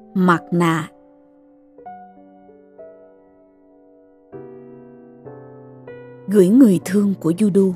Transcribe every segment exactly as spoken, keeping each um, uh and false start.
Mặt nạ. Gửi người thương của Judu.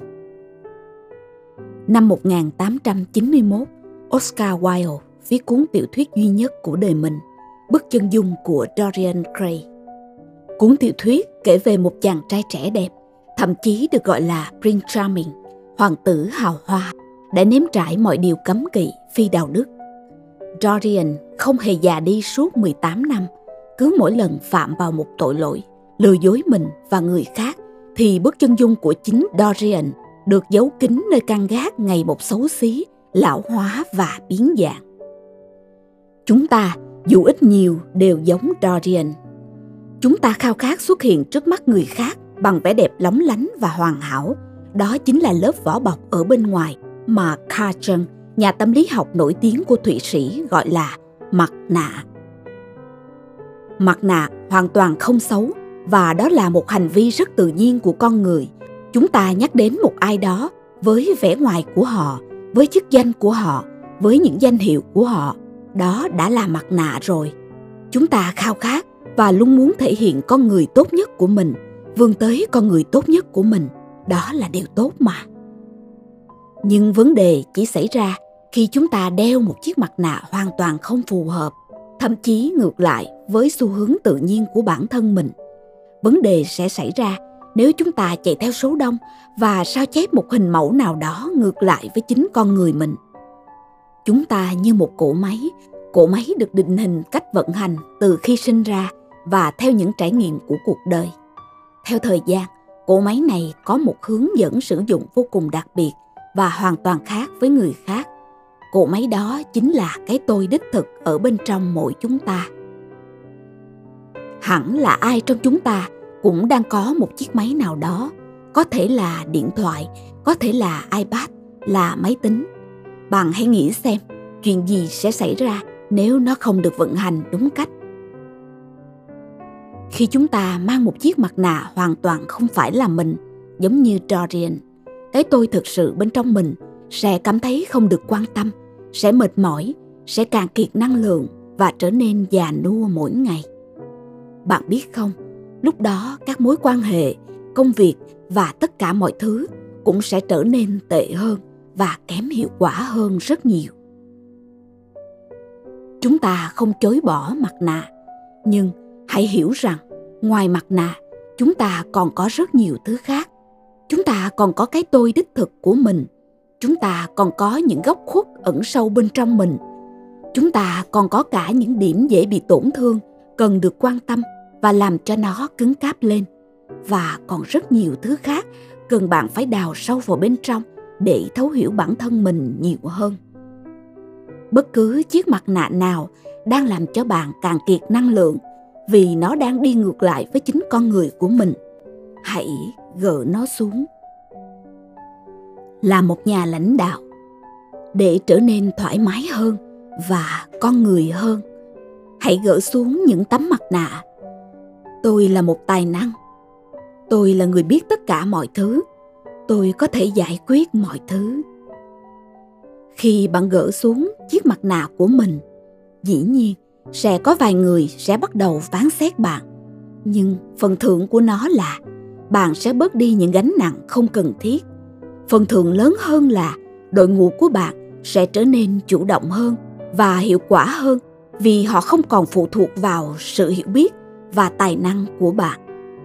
Năm một nghìn tám trăm chín mươi mốt, Oscar Wilde viết cuốn tiểu thuyết duy nhất của đời mình, Bức chân dung của Dorian Gray. Cuốn tiểu thuyết kể về một chàng trai trẻ đẹp, thậm chí được gọi là Prince Charming, hoàng tử hào hoa, đã nếm trải mọi điều cấm kỵ, phi đạo đức. Dorian không hề già đi suốt mười tám năm, cứ mỗi lần phạm vào một tội lỗi, lừa dối mình và người khác, thì bức chân dung của chính Dorian được giấu kín nơi căn gác ngày một xấu xí, lão hóa và biến dạng. Chúng ta, dù ít nhiều, đều giống Dorian. Chúng ta khao khát xuất hiện trước mắt người khác bằng vẻ đẹp lóng lánh và hoàn hảo. Đó chính là lớp vỏ bọc ở bên ngoài mà Carl Jung, nhà tâm lý học nổi tiếng của Thụy Sĩ, gọi là mặt nạ. Mặt nạ hoàn toàn không xấu, và đó là một hành vi rất tự nhiên của con người. Chúng ta nhắc đến một ai đó với vẻ ngoài của họ, với chức danh của họ, với những danh hiệu của họ. Đó đã là mặt nạ rồi. Chúng ta khao khát và luôn muốn thể hiện con người tốt nhất của mình, vươn tới con người tốt nhất của mình. Đó là điều tốt mà. Nhưng vấn đề chỉ xảy ra khi chúng ta đeo một chiếc mặt nạ hoàn toàn không phù hợp, thậm chí ngược lại với xu hướng tự nhiên của bản thân mình. Vấn đề sẽ xảy ra nếu chúng ta chạy theo số đông và sao chép một hình mẫu nào đó ngược lại với chính con người mình. Chúng ta như một cỗ máy, cỗ máy được định hình cách vận hành từ khi sinh ra và theo những trải nghiệm của cuộc đời. Theo thời gian, cỗ máy này có một hướng dẫn sử dụng vô cùng đặc biệt và hoàn toàn khác với người khác. Cỗ máy đó chính là cái tôi đích thực ở bên trong mỗi chúng ta. Hẳn là ai trong chúng ta cũng đang có một chiếc máy nào đó, có thể là điện thoại, có thể là iPad, là máy tính. Bạn hãy nghĩ xem, chuyện gì sẽ xảy ra nếu nó không được vận hành đúng cách. Khi chúng ta mang một chiếc mặt nạ hoàn toàn không phải là mình, giống như Dorian, cái tôi thực sự bên trong mình sẽ cảm thấy không được quan tâm, sẽ mệt mỏi, sẽ cạn kiệt năng lượng và trở nên già nua mỗi ngày. Bạn biết không, lúc đó các mối quan hệ, công việc và tất cả mọi thứ cũng sẽ trở nên tệ hơn và kém hiệu quả hơn rất nhiều. Chúng ta không chối bỏ mặt nạ, nhưng hãy hiểu rằng ngoài mặt nạ, chúng ta còn có rất nhiều thứ khác. Chúng ta còn có cái tôi đích thực của mình. Chúng ta còn có những góc khuất ẩn sâu bên trong mình. Chúng ta còn có cả những điểm dễ bị tổn thương, cần được quan tâm và làm cho nó cứng cáp lên. Và còn rất nhiều thứ khác cần bạn phải đào sâu vào bên trong để thấu hiểu bản thân mình nhiều hơn. Bất cứ chiếc mặt nạ nào đang làm cho bạn cạn kiệt năng lượng vì nó đang đi ngược lại với chính con người của mình, hãy gỡ nó xuống. Là một nhà lãnh đạo, để trở nên thoải mái hơn và con người hơn, hãy gỡ xuống những tấm mặt nạ. Tôi là một tài năng. Tôi là người biết tất cả mọi thứ. Tôi có thể giải quyết mọi thứ. Khi bạn gỡ xuống chiếc mặt nạ của mình, dĩ nhiên sẽ có vài người sẽ bắt đầu phán xét bạn. Nhưng phần thưởng của nó là bạn sẽ bớt đi những gánh nặng không cần thiết. Phần thưởng lớn hơn là đội ngũ của bạn sẽ trở nên chủ động hơn và hiệu quả hơn, vì họ không còn phụ thuộc vào sự hiểu biết và tài năng của bạn.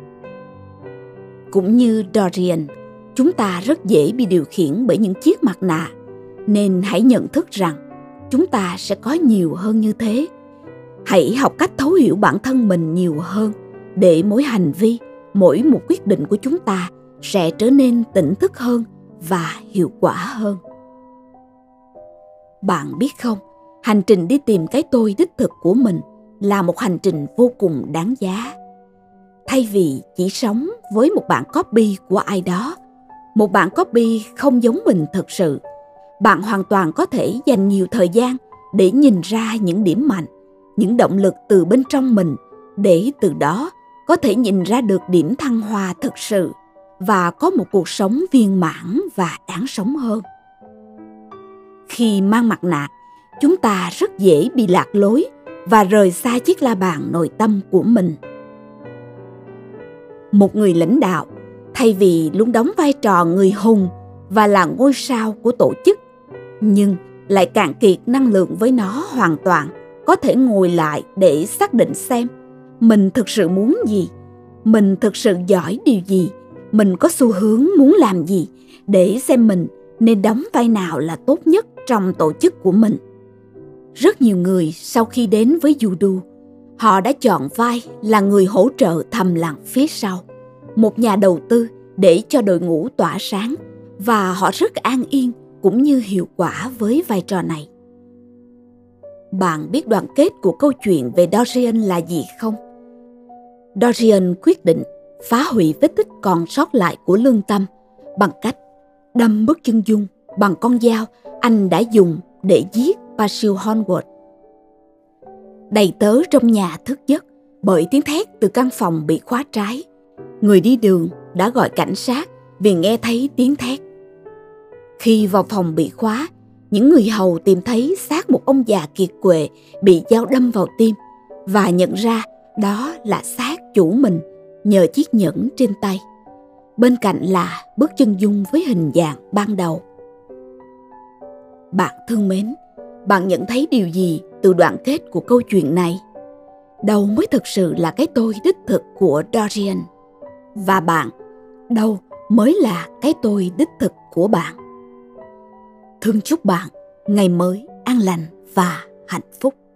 Cũng như Dorian, chúng ta rất dễ bị điều khiển bởi những chiếc mặt nạ, nên hãy nhận thức rằng chúng ta sẽ có nhiều hơn như thế. Hãy học cách thấu hiểu bản thân mình nhiều hơn, để mỗi hành vi, mỗi một quyết định của chúng ta sẽ trở nên tỉnh thức hơn và hiệu quả hơn. Bạn biết không, hành trình đi tìm cái tôi đích thực của mình là một hành trình vô cùng đáng giá. Thay vì chỉ sống với một bản copy của ai đó, một bản copy không giống mình thực sự, bạn hoàn toàn có thể dành nhiều thời gian để nhìn ra những điểm mạnh, những động lực từ bên trong mình, để từ đó có thể nhìn ra được điểm thăng hoa thực sự và có một cuộc sống viên mãn và đáng sống hơn. Khi mang mặt nạ, chúng ta rất dễ bị lạc lối và rời xa chiếc la bàn nội tâm của mình. Một người lãnh đạo, thay vì luôn đóng vai trò người hùng và là ngôi sao của tổ chức, nhưng lại cạn kiệt năng lượng với nó hoàn toàn, có thể ngồi lại để xác định xem mình thực sự muốn gì, mình thực sự giỏi điều gì, mình có xu hướng muốn làm gì, để xem mình nên đóng vai nào là tốt nhất trong tổ chức của mình. Rất nhiều người sau khi đến với judo, họ đã chọn vai là người hỗ trợ thầm lặng phía sau, một nhà đầu tư để cho đội ngũ tỏa sáng, và họ rất an yên cũng như hiệu quả với vai trò này. Bạn biết đoạn kết của câu chuyện về Dorian là gì không? Dorian quyết định phá hủy vết tích còn sót lại của lương tâm bằng cách đâm bức chân dung bằng con dao anh đã dùng để giết Basil Hallward. Đầy tớ trong nhà thức giấc bởi tiếng thét từ căn phòng bị khóa trái. Người đi đường đã gọi cảnh sát vì nghe thấy tiếng thét. Khi vào phòng bị khóa, những người hầu tìm thấy xác một ông già kiệt quệ bị dao đâm vào tim và nhận ra đó là xác chủ mình nhờ chiếc nhẫn trên tay. Bên cạnh là bức chân dung với hình dạng ban đầu. Bạn thân mến, bạn nhận thấy điều gì từ đoạn kết của câu chuyện này? Đâu mới thực sự là cái tôi đích thực của Dorian? Và bạn, đâu mới là cái tôi đích thực của bạn? Thương chúc bạn ngày mới an lành và hạnh phúc.